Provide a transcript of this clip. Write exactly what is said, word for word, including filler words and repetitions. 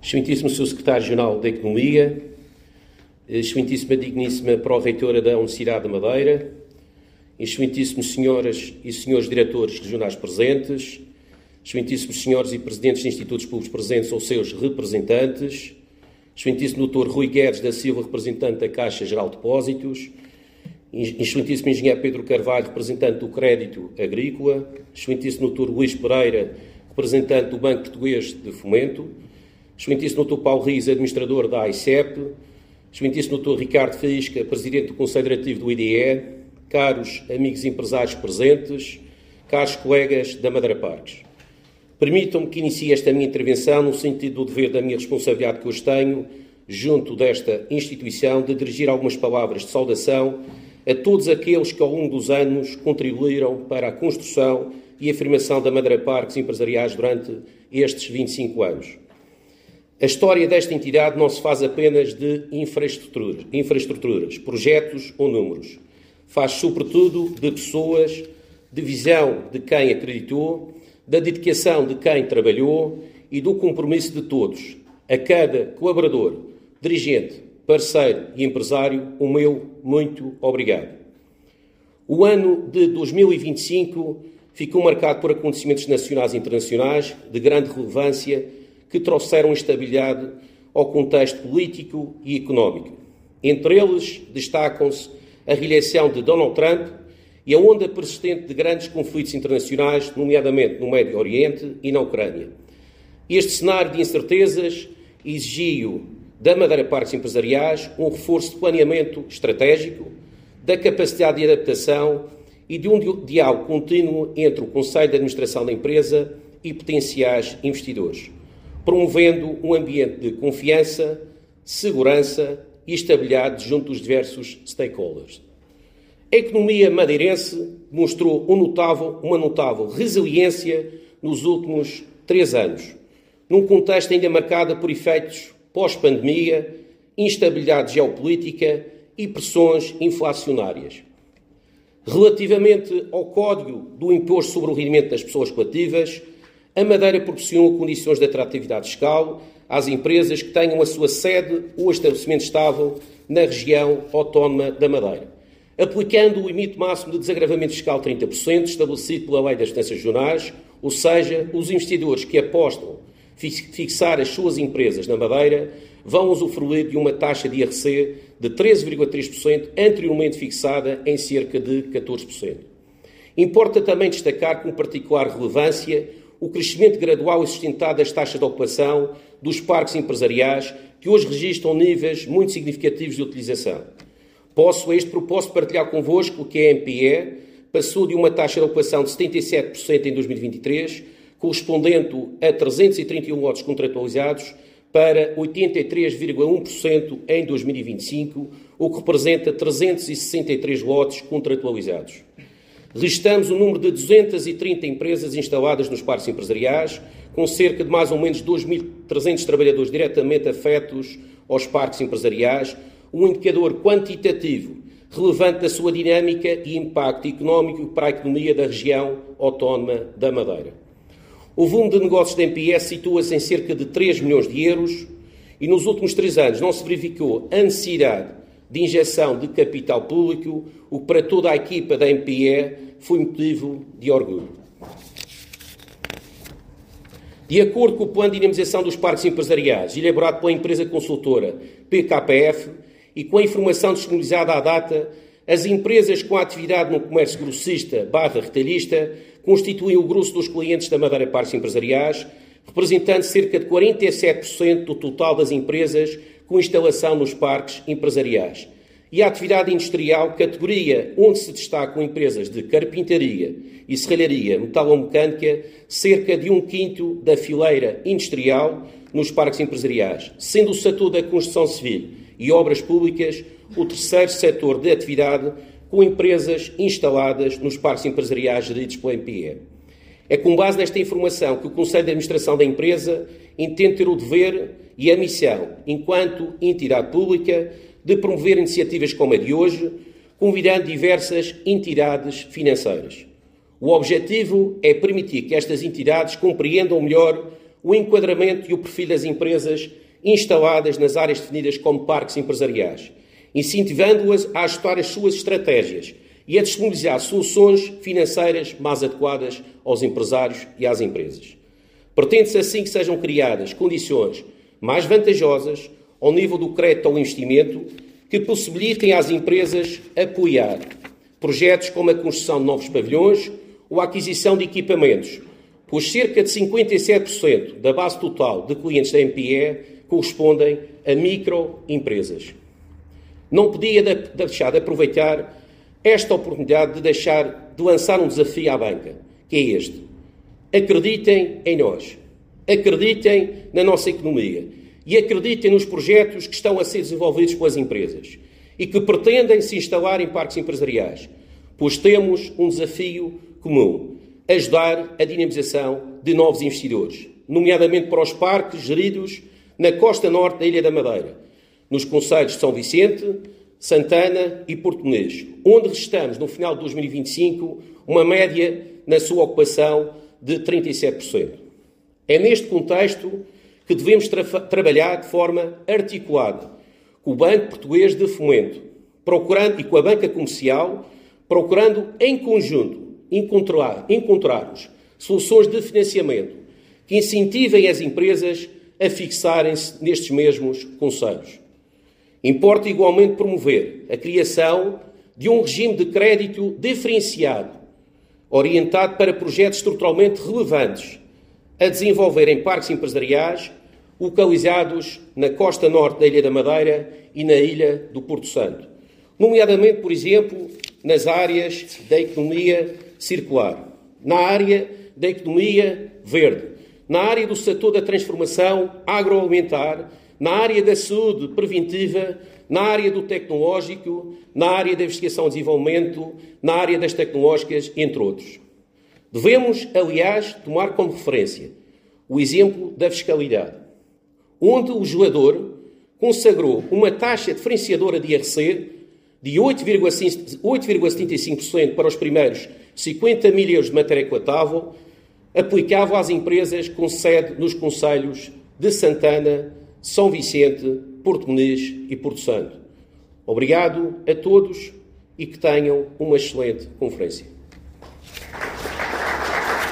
Excelentíssimo senhor Secretário-Geral da Economia, excelentíssima digníssima Pró-Reitora da Universidade de Madeira, excelentíssimos senhoras e senhores diretores regionais presentes, excelentíssimos senhores e presidentes de institutos públicos presentes ou seus representantes, excelentíssimo doutor Rui Guedes da Silva, representante da Caixa Geral de Depósitos, excelentíssimo engenheiro Pedro Carvalho, representante do Crédito Agrícola, excelentíssimo doutor Luís Pereira, representante do Banco Português de Fomento, excelentíssimo doutor Paulo Riz, administrador da A I C E P, excelentíssimo doutor Ricardo Faísca, presidente do Conselho Diretivo do I D E, caros amigos empresários presentes, caros colegas da Madeira Parques. Permitam-me que inicie esta minha intervenção no sentido do dever da minha responsabilidade que hoje tenho, junto desta instituição, de dirigir algumas palavras de saudação a todos aqueles que ao longo dos anos contribuíram para a construção e afirmação da Madeira Parques empresariais durante estes vinte e cinco anos. A história desta entidade não se faz apenas de infraestruturas, infraestruturas, projetos ou números. Faz, sobretudo, de pessoas, de visão de quem acreditou, da dedicação de quem trabalhou e do compromisso de todos. A cada colaborador, dirigente, parceiro e empresário, o meu muito obrigado. O ano de dois mil e vinte e cinco ficou marcado por acontecimentos nacionais e internacionais de grande relevância que trouxeram estabilidade ao contexto político e económico. Entre eles, destacam-se a reeleição de Donald Trump e a onda persistente de grandes conflitos internacionais, nomeadamente no Médio Oriente e na Ucrânia. Este cenário de incertezas exigiu da Madeira Parques Empresariais um reforço de planeamento estratégico, da capacidade de adaptação e de um diálogo contínuo entre o Conselho de Administração da empresa e potenciais investidores, promovendo um ambiente de confiança, segurança e estabilidade junto dos diversos stakeholders. A economia madeirense mostrou um notável, uma notável resiliência nos últimos três anos, num contexto ainda marcado por efeitos pós-pandemia, instabilidade geopolítica e pressões inflacionárias. Relativamente ao Código do Imposto sobre o Rendimento das Pessoas Coletivas, a Madeira proporcionou condições de atratividade fiscal às empresas que tenham a sua sede ou estabelecimento estável na região autónoma da Madeira, aplicando o limite máximo de desagravamento fiscal de trinta por cento estabelecido pela Lei das Finanças Regionais, ou seja, os investidores que apostam fixar as suas empresas na Madeira vão usufruir de uma taxa de I R C de treze vírgula três por cento, anteriormente fixada em cerca de catorze por cento. Importa também destacar com particular relevância o crescimento gradual e sustentado das taxas de ocupação dos parques empresariais, que hoje registram níveis muito significativos de utilização. Posso, a este propósito, partilhar convosco que a M P E passou de uma taxa de ocupação de setenta e sete por cento em dois mil e vinte e três, correspondente a trezentos e trinta e um lotes contratualizados, para oitenta e três vírgula um por cento em dois mil e vinte e cinco, o que representa trezentos e sessenta e três lotes contratualizados. Registramos o número de duzentas e trinta empresas instaladas nos parques empresariais, com cerca de mais ou menos dois mil e trezentos trabalhadores diretamente afetos aos parques empresariais, um indicador quantitativo relevante da sua dinâmica e impacto económico para a economia da região autónoma da Madeira. O volume de negócios da M P S situa-se em cerca de três milhões de euros e nos últimos três anos não se verificou a necessidade de injeção de capital público, o que para toda a equipa da M P E foi motivo de orgulho. De acordo com o Plano de Dinamização dos Parques Empresariais, elaborado pela empresa consultora P K P F e com a informação disponibilizada à data, as empresas com atividade no comércio grossista barra retalhista constituem o grosso dos clientes da Madeira Parques Empresariais, representando cerca de quarenta e sete por cento do total das empresas com instalação nos parques empresariais. E a atividade industrial, categoria onde se destacam empresas de carpintaria e serralharia metalomecânica, cerca de um quinto da fileira industrial nos parques empresariais, sendo o setor da construção civil e obras públicas o terceiro setor de atividade com empresas instaladas nos parques empresariais geridos pela M P E. É com base nesta informação que o Conselho de Administração da empresa entende ter o dever e a missão, enquanto entidade pública, de promover iniciativas como a de hoje, convidando diversas entidades financeiras. O objetivo é permitir que estas entidades compreendam melhor o enquadramento e o perfil das empresas instaladas nas áreas definidas como parques empresariais, incentivando-as a ajustar as suas estratégias e a disponibilizar soluções financeiras mais adequadas aos empresários e às empresas. Pretende-se assim que sejam criadas condições mais vantajosas ao nível do crédito ao investimento que possibilitem às empresas apoiar projetos como a construção de novos pavilhões ou a aquisição de equipamentos, pois cerca de cinquenta e sete por cento da base total de clientes da M P E correspondem a microempresas. Não podia deixar de aproveitar esta oportunidade de deixar de lançar um desafio à banca, que é este. Acreditem em nós, acreditem na nossa economia e acreditem nos projetos que estão a ser desenvolvidos pelas empresas e que pretendem se instalar em parques empresariais, pois temos um desafio comum: ajudar a dinamização de novos investidores, nomeadamente para os parques geridos na costa norte da Ilha da Madeira, nos concelhos de São Vicente, Santana e Porto Menezes, onde registramos, no final de dois mil e vinte e cinco, uma média na sua ocupação de trinta e sete por cento. É neste contexto que devemos tra- trabalhar de forma articulada com o Banco Português de Fomento, procurando, e com a banca comercial, procurando em conjunto encontrar, encontrarmos soluções de financiamento que incentivem as empresas a fixarem-se nestes mesmos concelhos. Importa igualmente promover a criação de um regime de crédito diferenciado, orientado para projetos estruturalmente relevantes, a desenvolver em parques empresariais localizados na costa norte da Ilha da Madeira e na ilha do Porto Santo, nomeadamente, por exemplo, nas áreas da economia circular, na área da economia verde, na área do setor da transformação agroalimentar, na área da saúde preventiva, na área do tecnológico, na área da investigação e desenvolvimento, na área das tecnológicas, entre outros. Devemos, aliás, tomar como referência o exemplo da fiscalidade, onde o legislador consagrou uma taxa diferenciadora de I R C de oito vírgula setenta e cinco por cento para os primeiros cinquenta mil euros de matéria coletável, aplicável às empresas com sede nos concelhos de Santana, São Vicente, Porto Menezes e Porto Santo. Obrigado a todos e que tenham uma excelente conferência.